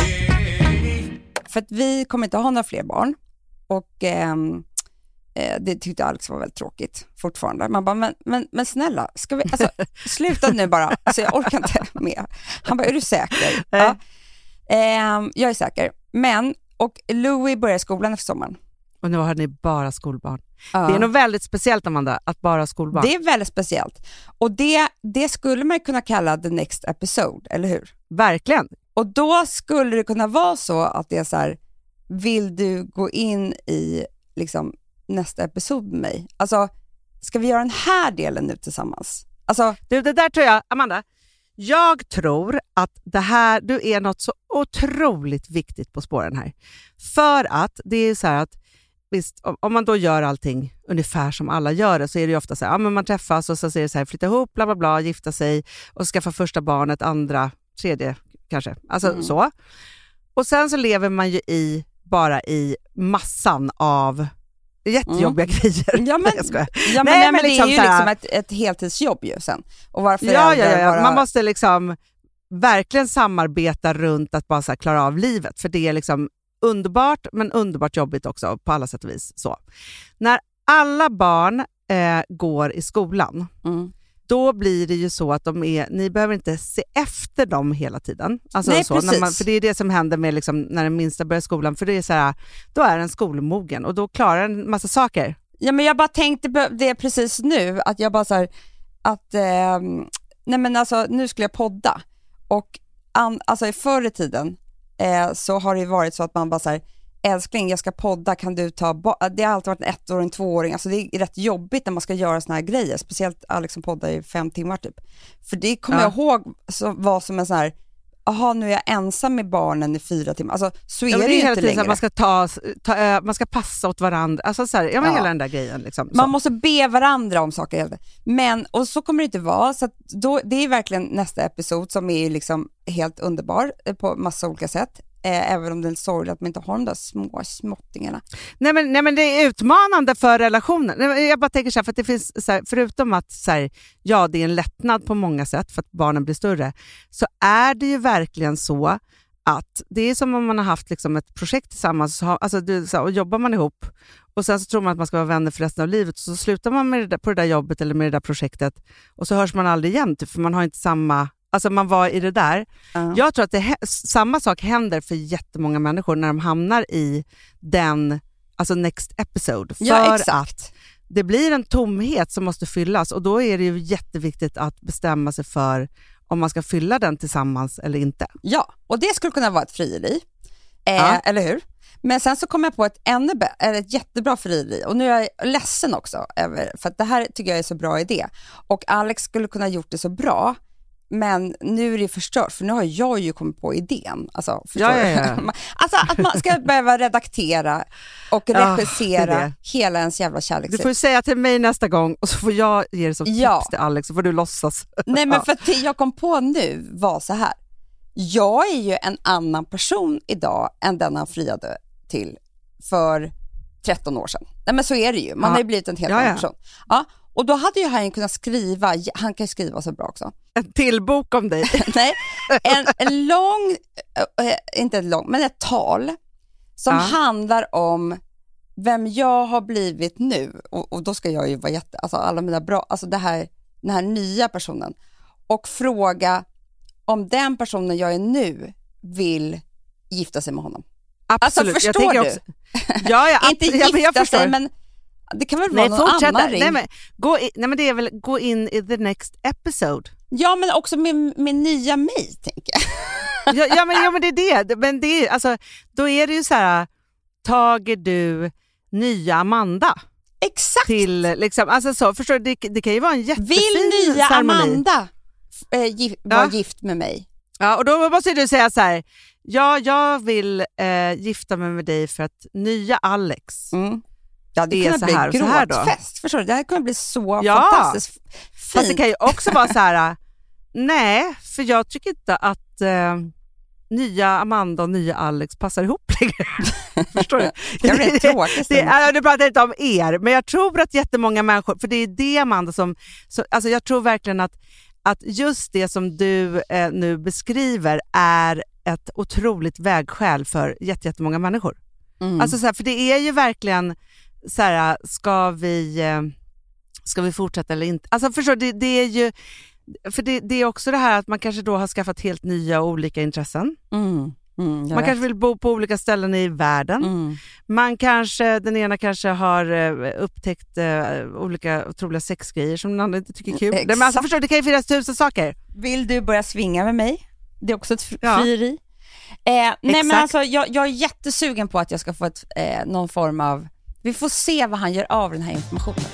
Hey. För att vi kommer inte ha några fler barn. Och eh, det tyckte Alex var väldigt tråkigt fortfarande. Man bara, men, men, men snälla, ska vi, alltså, sluta nu bara. Alltså jag orkar inte med. Han bara, är du säker? Ja. Eh, jag är säker. Men, och Louis börjar skolan efter sommaren. Och nu har ni bara skolbarn. Ja. Det är nog väldigt speciellt, Amanda, att bara ha skolbarn. Det är väldigt speciellt. Och det, det skulle man kunna kalla the next episode, eller hur? Verkligen. Och då skulle det kunna vara så att det är så här, vill du gå in i liksom nästa episod med mig? Alltså, ska vi göra den här delen nu tillsammans? Alltså, du, det där tror jag, Amanda, jag tror att det här, du är något så otroligt viktigt på spåren här. För att det är så här att visst, om man då gör allting ungefär som alla gör det, så är det ju ofta så här, ja, men man träffas och så säger det så här, flytta ihop, bla bla bla, gifta sig och skaffa första barnet, andra, tredje kanske. Alltså mm. så. Och sen så lever man ju i bara i massan av jättejobbiga mm. grejer. Ja men, ja, men, nej, nej, men liksom det är ju liksom ett, ett heltidsjobb ju sen. Och varför ja, ja, ja. Bara... Man måste liksom verkligen samarbeta runt att bara så här klara av livet. För det är liksom underbart, men underbart jobbigt också på alla sätt och vis. Så. När alla barn eh, går i skolan, mm. då blir det ju så att de är, ni behöver inte se efter dem hela tiden. Alltså Nej, så, när man, för det är det som händer med liksom, när den minsta börjar skolan. För det är så här, då är den skolmogen och då klarar den en massa saker. Ja, men jag bara tänkte det precis nu, att jag bara så här, att eh, nej men alltså nu skulle jag podda. Och an, alltså i förr i tiden eh, så har det varit så att man bara så här, älskling, jag ska podda, kan du ta bo-? Det har alltid varit en ett år, en tvååring. Alltså det är rätt jobbigt när man ska göra såna här grejer. Speciellt Alex som poddar i fem timmar typ. För det kommer ja. jag ihåg så, var som en sån här, aha, nu är jag ensam med barnen i fyra timmar. Alltså så är ja, det, det är ju inte längre. Man ska, ta, ta, man ska passa åt varandra. Alltså så här, ja, men ja. hela den där grejen. Liksom, man måste be varandra om saker. Men, och så kommer det inte vara. Så att då, det är verkligen nästa episod som är liksom helt underbar på massa olika sätt. Eh, även om det är sorgligt att man inte har de där små småttingarna. Nej men, nej men det är utmanande för relationen. Jag bara tänker så här, för att det finns så här, förutom att så här, ja, det är en lättnad på många sätt för att barnen blir större, så är det ju verkligen så att det är som om man har haft liksom ett projekt tillsammans, så, alltså, du, så, och jobbar man ihop och sen så tror man att man ska vara vänner för resten av livet, så slutar man med det där, på det där jobbet eller med det där projektet och så hörs man aldrig igen typ, för man har inte samma. Alltså man var i det där. Uh. Jag tror att det, samma sak händer för jättemånga människor när de hamnar i den, alltså next episode. För ja, exakt. Att det blir en tomhet som måste fyllas, och då är det ju jätteviktigt att bestämma sig för om man ska fylla den tillsammans eller inte. Ja, och det skulle kunna vara ett frieri. Eh, ja. Eller hur? Men sen så kom jag på ett, ännu be- eller ett jättebra frieri. Och nu är jag ledsen också över, för att det här tycker jag är en så bra idé. Och Alex skulle kunna ha gjort det så bra. Men nu är det förstört, för nu har jag ju kommit på idén. Alltså, förstår ja, ja, ja. alltså att man ska behöva redaktera och regissera ja, hela ens jävla kärleksliv. Du får säga till mig nästa gång och så får jag ge det som ja. tips till Alex, så får du låtsas. Nej, men för att det jag kom på nu var så här. Jag är ju en annan person idag än den han friade till för tretton år sedan. Nej, men så är det ju. Man ja. har ju blivit en helt ja, annan ja. person. Ja. Och då hade ju han kunnat skriva, han kan skriva så bra också. En till bok om dig. Nej, en, en lång, äh, inte en lång, men ett tal som ja. handlar om vem jag har blivit nu. Och, och då ska jag ju vara jätte, alltså alla mina bra, alltså det här, den här nya personen. Och fråga om den personen jag är nu vill gifta sig med honom. Absolut. Alltså förstår jag du? Också, ja, ja, inte ja, gifta jag förstår. sig, men Det kan väl vara nej, någon fortsätta. annan ring. Nej, men, gå in, nej men det är väl gå in i the next episode. Ja, men också med, med nya mig, tänker jag. ja, ja, men, ja, men det är det. Men det är, alltså, då är det ju så här, tager du nya Amanda? Exakt. Till, liksom, alltså så, förstår du, det, det kan ju vara en jättefin Vill nya ceremoni. Amanda äh, gif, vara ja. gift med mig? Ja, och då måste du säga så här, ja, jag vill äh, gifta mig med dig för att nya Alex mm. Ja, det, det är så här och så här då. Gråtfest, förstår du? Det här kommer bli så ja. fantastiskt fint. Fast det kan ju också vara så här, nej, för jag tycker inte att äh, nya Amanda och nya Alex passar ihop längre. Förstår du? Det kan bli tråkigt. det, det, det pratar inte om er, men jag tror att jättemånga människor, för det är det Amanda som, så, alltså jag tror verkligen att, att just det som du eh, nu beskriver är ett otroligt vägskäl för jättemånga människor. Mm. Alltså så här, för det är ju verkligen så här, ska vi eh, ska vi fortsätta eller inte? Alltså förstår du, det, det är ju för det, det är också det här att man kanske då har skaffat helt nya och olika intressen. Mm. Mm, man vet. kanske vill bo på olika ställen i världen. Mm. Man kanske, den ena kanske har uh, upptäckt uh, olika otroliga sexgrejer som den andra inte tycker är kul. Exakt. Men alltså förstår, det kan ju finnas tusen saker. Vill du börja svinga med mig? Det är också ett frieri. Ja. Eh, nej men alltså jag, jag är jättesugen på att jag ska få ett, eh, någon form av, vi får se vad han gör av den här informationen.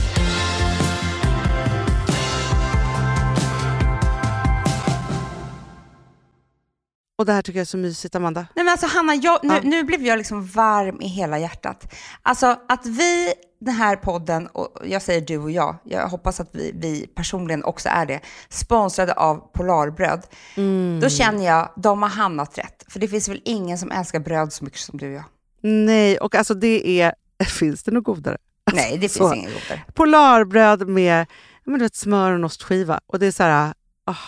Och det här tycker jag är så mysigt, Amanda. Nej men alltså Hanna, jag, nu, ja. nu blev jag liksom varm i hela hjärtat. Alltså att vi, den här podden, och jag säger du och jag, jag hoppas att vi, vi personligen också är det, sponsrade av Polarbröd. Mm. Då känner jag, de har hamnat rätt. För det finns väl ingen som älskar bröd så mycket som du och jag. Nej, och alltså det är, finns det något godare? Nej, det finns så. Ingen godare. Polarbröd med, men du vet, smör och ostskiva. Och det är så här, åh,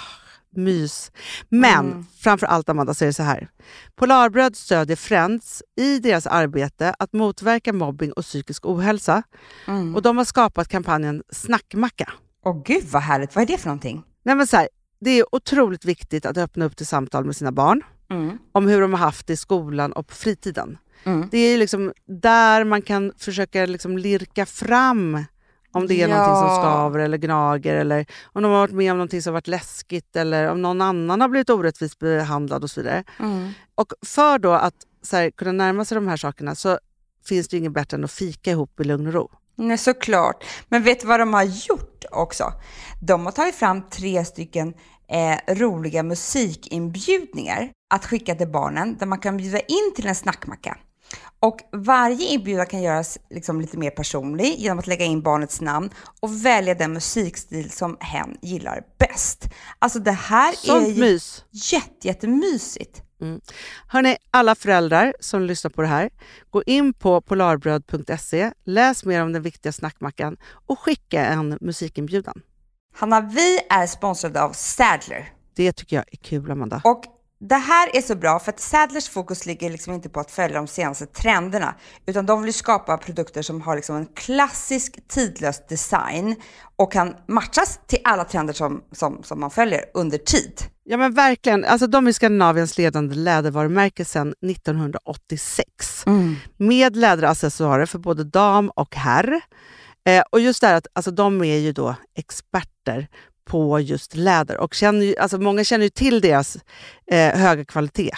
mys. Men mm. framför allt, Amanda, så är det så här. Polarbröd stödjer Friends i deras arbete att motverka mobbing och psykisk ohälsa. Mm. Och de har skapat kampanjen Snackmacka. Åh gud vad härligt, vad är det för någonting? Nej, men så här, det är otroligt viktigt att öppna upp till samtal med sina barn. Mm. Om hur de har haft det i skolan och på fritiden. Mm. Det är ju liksom där man kan försöka liksom lirka fram om det är ja. någonting som skaver eller gnager, eller om de har varit med om någonting som har varit läskigt, eller om någon annan har blivit orättvist behandlad och så vidare. Mm. Och för då att så här, kunna närma sig de här sakerna så finns det inget bättre än att fika ihop i lugn och ro. Nej, såklart. Men vet du vad de har gjort också? De har tagit fram tre stycken eh, roliga musikinbjudningar att skicka till barnen, där man kan bjuda in till en snackmacka. Och varje inbjudan kan göras liksom lite mer personlig genom att lägga in barnets namn och välja den musikstil som hen gillar bäst. Alltså det här Sånt är mys. jätte, jättemysigt. Mm. Hörrni, alla föräldrar som lyssnar på det här, gå in på polarbröd punkt se, läs mer om den viktiga snackmackan och skicka en musikinbjudan. Hanna, vi är sponsrade av Sadler. Det tycker jag är kul, Amanda. Och det här är så bra för att Sadlers fokus ligger liksom inte på att följa de senaste trenderna, utan de vill skapa produkter som har liksom en klassisk tidlös design och kan matchas till alla trender som, som, som man följer under tid. Ja men verkligen, alltså de är Skandinaviens ledande lädervarumärke sedan nittonhundraåttiosex. Mm. Med läderaccessoarer för både dam och herr. Eh, och just det här att alltså, de är ju då experter på just läder. Och känner ju, alltså många känner ju till deras eh, höga kvalitet.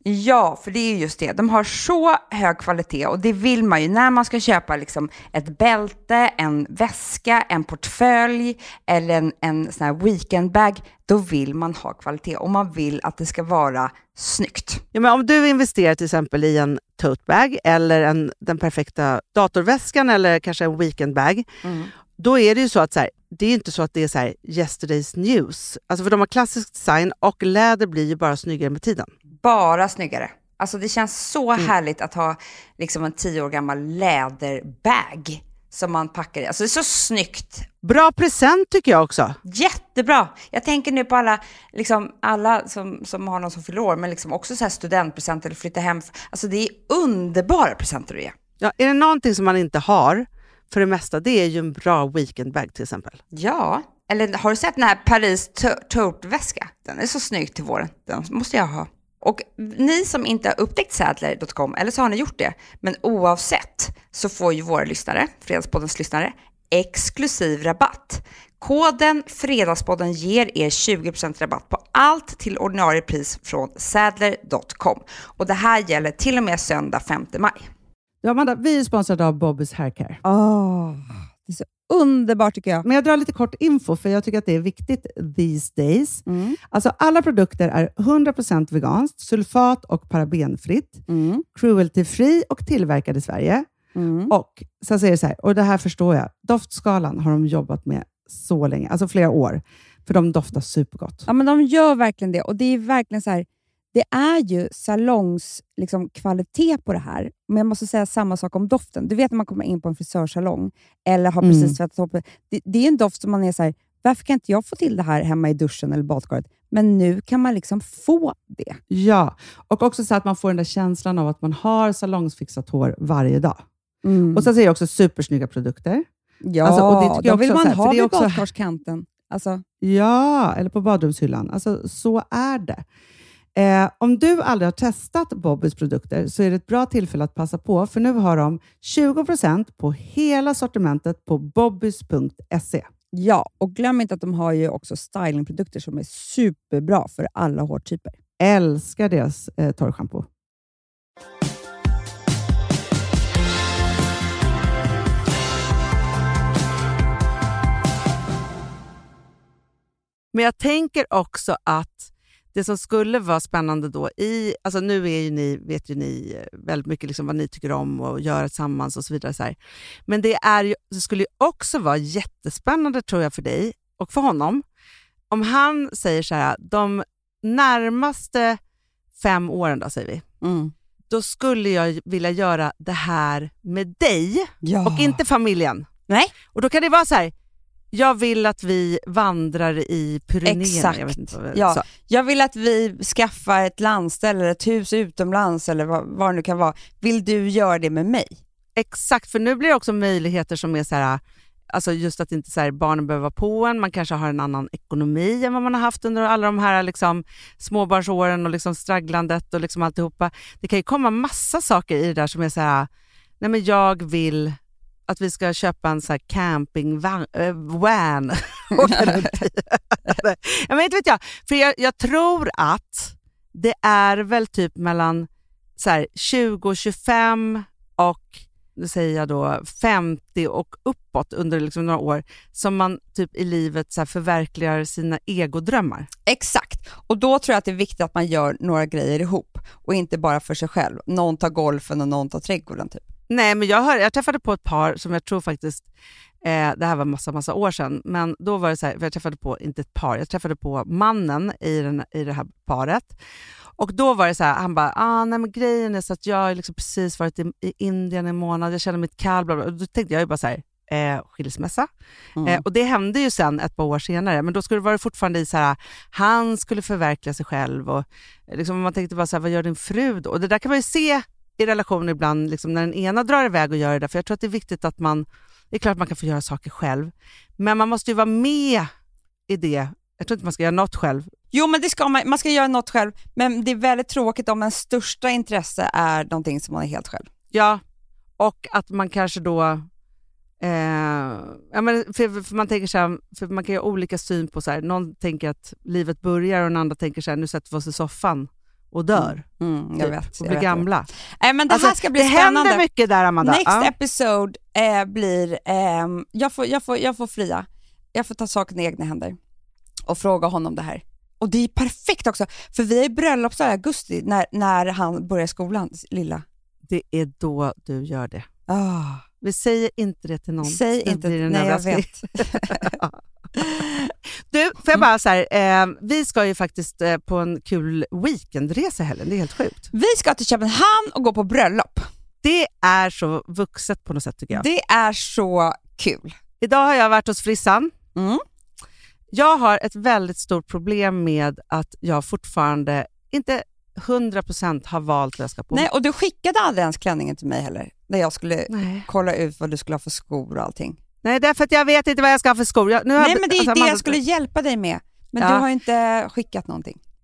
Ja, för det är ju just det. De har så hög kvalitet och det vill man ju när man ska köpa liksom ett bälte, en väska, en portfölj eller en, en sån här weekendbag. Då vill man ha kvalitet och man vill att det ska vara snyggt. Ja, men om du investerar till exempel i en tote bag eller en, den perfekta datorväskan eller kanske en weekendbag, mm. då är det ju så att så här, det är inte så att det är så här yesterday's news. Alltså för de har klassisk design och läder blir ju bara snyggare med tiden. Bara snyggare. Alltså det känns så mm. härligt att ha liksom en tio år gammal läderbag som man packar i. Alltså det är så snyggt. Bra present tycker jag också. Jättebra. Jag tänker nu på alla, liksom, alla som, som har någon som fyller år, men liksom också så här studentpresent eller flytta hem. Alltså det är underbara presenter att ge. Ja, är det någonting som man inte har för det mesta, det är ju en bra weekendbag till exempel. Ja, eller har du sett den här Paris tote-väska? Den är så snygg till våren. Den måste jag ha. Och ni som inte har upptäckt Sadler dot com, eller så har ni gjort det, men oavsett så får ju våra lyssnare, Fredagspoddens lyssnare, exklusiv rabatt. Koden Fredagspodden ger er tjugo procent rabatt på allt till ordinarie pris från Sadler dot com. Och det här gäller till och med söndag femte maj. Ja, Amanda, vi är sponsrade av Bobby's Haircare. Åh, det är så underbart tycker jag. Men jag drar lite kort info för jag tycker att det är viktigt these days. Mm. Alltså alla produkter är hundra procent veganskt, sulfat och parabenfritt, Mm. cruelty-free och tillverkad i Sverige. Mm. Och så säger det så här, och det här förstår jag, doftskalan har de jobbat med så länge, alltså flera år, för de doftar supergott. Ja, men de gör verkligen det, och det är verkligen så här, det är ju salongs liksom, kvalitet på det här, men jag måste säga samma sak om doften. Du vet när man kommer in på en frisörsalong eller har precis mm. tvättat upp, det, det är en doft som man är så här, varför kan inte jag få till det här hemma i duschen eller badkaret? Men nu kan man liksom få det. Ja, och också så att man får den där känslan av att man har salongsfixat hår varje dag. Mm. Och så säger jag också supersnygga produkter. Ja, alltså, och det tycker då jag vill också, man här, ha vid också... badkarskanten. Alltså. Ja, eller på badrumshyllan. Alltså, så är det. Eh, om du aldrig har testat Bobbys produkter så är det ett bra tillfälle att passa på, för nu har de tjugo procent på hela sortimentet på bobbys punkt se. Ja, och glöm inte att de har ju också stylingprodukter som är superbra för alla hårtyper. Älskar deras eh, torrschampo. Men jag tänker också att det som skulle vara spännande då i, alltså nu är ju ni, vet ju ni väldigt mycket liksom vad ni tycker om och göra tillsammans och så vidare så här. Men det är ju, det skulle ju också vara jättespännande tror jag för dig och för honom om han säger så här, de närmaste fem åren då säger vi. Mm. Då skulle jag vilja göra det här med dig ja. och inte familjen. Nej. Och då kan det vara så här, jag vill att vi vandrar i Pyrenéerna. Exakt. Jag vet inte vad, ja. så. Jag vill att vi skaffar ett landställe eller ett hus utomlands eller vad, vad det nu kan vara. Vill du göra det med mig? Exakt, för nu blir det också möjligheter som är så här, alltså just att inte så här, barnen behöver vara på en. Man kanske har en annan ekonomi än vad man har haft under alla de här liksom, småbarnsåren och liksom stragglandet och liksom alltihopa. Det kan ju komma massa saker i det där som är så här, nej men jag vill att vi ska köpa en så här camping van. Äh, van. Jag vet inte vet jag. För jag, jag tror att det är väl typ mellan så här, tjugo tjugofem och nu säger jag då femtio och uppåt under liksom några år som man typ i livet så här förverkligar sina egodrömmar. Exakt. Och då tror jag att det är viktigt att man gör några grejer ihop och inte bara för sig själv. Någon tar golfen och någon tar trädgården typ. Nej, men jag, hör, jag träffade på ett par som jag tror faktiskt, eh, det här var massa, massa år sedan, men då var det så här, för jag träffade på, inte ett par, jag träffade på mannen i, den, i det här paret. Och då var det så här, han bara, ah, nej men grejen är så att jag har liksom precis varit i, i Indien en månad, jag känner mitt kall, bla bla. Och då tänkte jag ju bara så här, eh, skilsmässa. Mm. Eh, och det hände ju sen ett par år senare, men då skulle det vara fortfarande i så här, han skulle förverkliga sig själv och liksom, man tänkte bara så här, vad gör din fru då? Och det där kan man ju se i relationer ibland, liksom, när den ena drar iväg och gör det där, för jag tror att det är viktigt att man, det är klart att man kan få göra saker själv, men man måste ju vara med i det. Jag tror inte man ska göra något själv. Jo, men det ska man, man ska göra något själv, men det är väldigt tråkigt om en största intresse är någonting som man är helt själv. Ja, och att man kanske då eh, ja, men för, för man tänker så här, för man kan ju ha olika syn på så här, någon tänker att livet börjar och den andra tänker så här, nu sätter vi oss i soffan och dör. Mm, mm, jag vet. Och blir gamla. Nej, men det alltså, här ska bli det spännande. Det händer mycket där, Amanda. Next ja. episode eh, blir, eh, jag, får, jag, får, jag får fria. Jag får ta saken i egna händer och fråga honom det här. Och det är perfekt också, för vi är bröllops i augusti när, när han börjar skolan, lilla. Det är då du gör det. Oh. Vi säger inte det till någon. Säg det inte, det. Nej jag vet. Du, får jag bara så här, eh, vi ska ju faktiskt eh, på en kul weekendresa heller, det är helt sjukt. Vi ska till Köpenhamn och gå på bröllop. Det är så vuxet på något sätt tycker jag. Det är så kul. Idag har jag varit hos frissan. Mm. Jag har ett väldigt stort problem med att jag fortfarande inte hundra procent har valt vad jag ska på. Nej, och du skickade aldrig ens klänningen till mig heller. När jag skulle Nej. kolla ut vad du skulle ha för skor och allting. Nej, därför att jag vet inte vad jag ska ha för skor. Jag, nu Nej, har, men det är alltså, det man, jag skulle hjälpa dig med. Men ja. du har inte skickat någonting.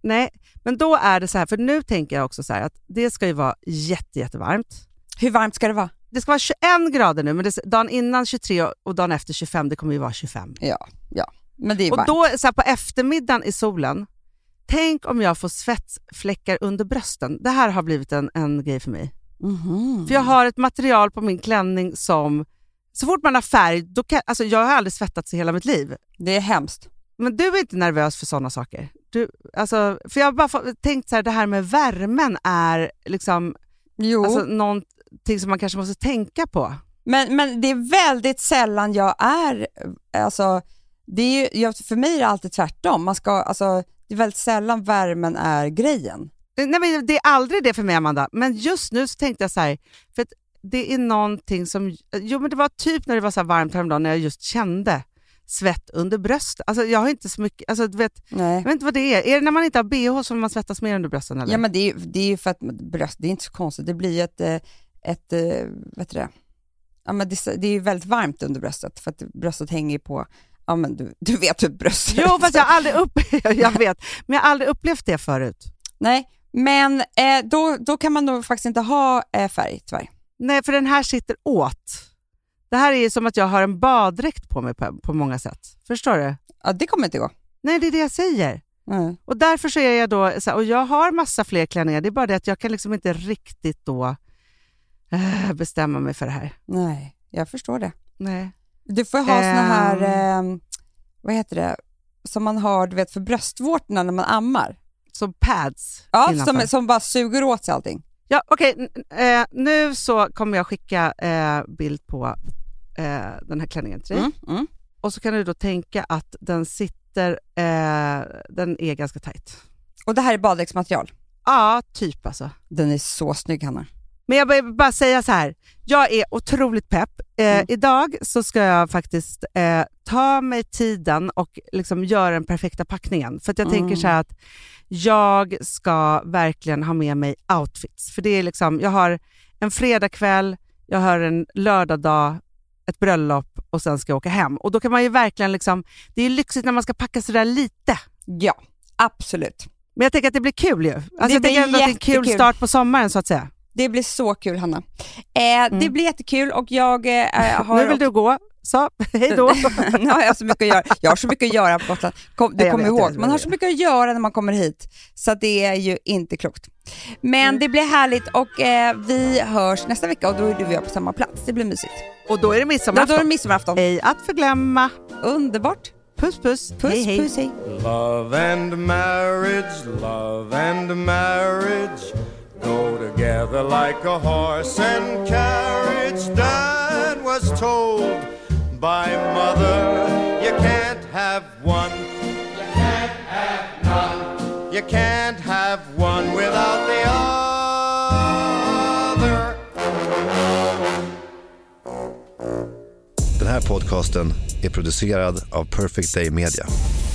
Nej, men då är det så här, för nu tänker jag också så här att det ska ju vara jätte, jättevarmt. Hur varmt ska det vara? Det ska vara tjugoen grader nu, men det, dagen innan tjugotre och dagen efter tjugofem, det kommer ju vara tjugofem. Ja, ja. Men det är och varmt. då så här, på eftermiddagen i solen, tänk om jag får svettfläckar under brösten. Det här har blivit en, en grej för mig. Mm-hmm. För jag har ett material på min klänning som, så fort man har färg, då kan, alltså jag har aldrig svettats i hela mitt liv. Det är hemskt. Men du är inte nervös för sådana saker? Du, alltså, för jag har bara få, tänkt så här, det här med värmen är liksom jo. Alltså, någonting som man kanske måste tänka på. Men, men det är väldigt sällan jag är, alltså, det är ju, för mig är det alltid tvärtom. Man ska, alltså, det är väldigt sällan värmen är grejen. Nej, men det är aldrig det för mig, Amanda. Men just nu så tänkte jag så här, för att det är någonting som, jo men det var typ när det var så här varmt häromdagen när jag just kände svett under bröstet. Alltså jag har inte så mycket, alltså du vet, Nej. jag vet inte vad det är. Är det när man inte har B H som man svettas mer under brösten eller? Ja, men det är, det är ju för att bröst, det är inte så konstigt. Det blir ett, ett vet du det? Ja, men det, det är ju väldigt varmt under bröstet för att bröstet hänger på, ja men du, du vet hur bröstet. Jo, fast jag har aldrig upp, jag vet, men jag har aldrig upplevt det förut. Nej, men eh, då, då kan man nog faktiskt inte ha eh, färg tyvärr. Nej, för den här sitter åt. Det här är som att jag har en baddräkt på mig på, på många sätt. Förstår du? Ja, det kommer inte gå. Nej, det är det jag säger. Mm. Och därför så är jag då, så här, och jag har massa fler klänningar. Det är bara det att jag kan liksom inte riktigt då äh, bestämma mig för det här. Nej, jag förstår det. Nej. Du får ha um, såna här, eh, vad heter det, som man har, du vet, för bröstvårtorna när man ammar. Som pads. Ja, som, som bara suger åt sig allting. Ja, okej. Okay. Eh, nu så kommer jag skicka eh, bild på eh, den här klänningen till dig. Mm, mm. Och så kan du då tänka att den sitter, eh, den är ganska tajt. Och det här är baddräktsmaterial? Ja, typ alltså. Den är så snygg, Hanna. Men jag vill bara säga så här, jag är otroligt pepp. Eh, mm. Idag så ska jag faktiskt eh, ta mig tiden och liksom göra den perfekta packningen. För att jag mm. tänker så här att jag ska verkligen ha med mig outfits. För det är liksom, jag har en fredagkväll, jag har en lördagdag, ett bröllop och sen ska jag åka hem. Och då kan man ju verkligen liksom, det är lyxigt när man ska packa sådär lite. Ja, absolut. Men jag tänker att det blir kul ju. Alltså det jag tänker ändå att det är en kul start på sommaren så att säga. Det blir så kul, Hanna. Eh, mm. Det blir jättekul och jag eh, har... Nu vill du gå, så hej då. Nu har jag så mycket att göra. Jag har så mycket att göra på Gotland. Kom, du kommer ihåg, man har så mycket att göra när man kommer hit. Så det är ju inte klokt. Men mm. det blir härligt och eh, vi hörs nästa vecka och då är du och jag på samma plats. Det blir mysigt. Och då är det midsommarafton. Ja, då är det midsommarafton. Hej att förglömma. Underbart. Puss, puss. Puss, hej, hej. puss, hej. Love and marriage, love and marriage go together like a horse and carriage. Dad was told by mother, you can't have one, you can't have none, you can't have one without the other. Den här podcasten är producerad av Perfect Day Media.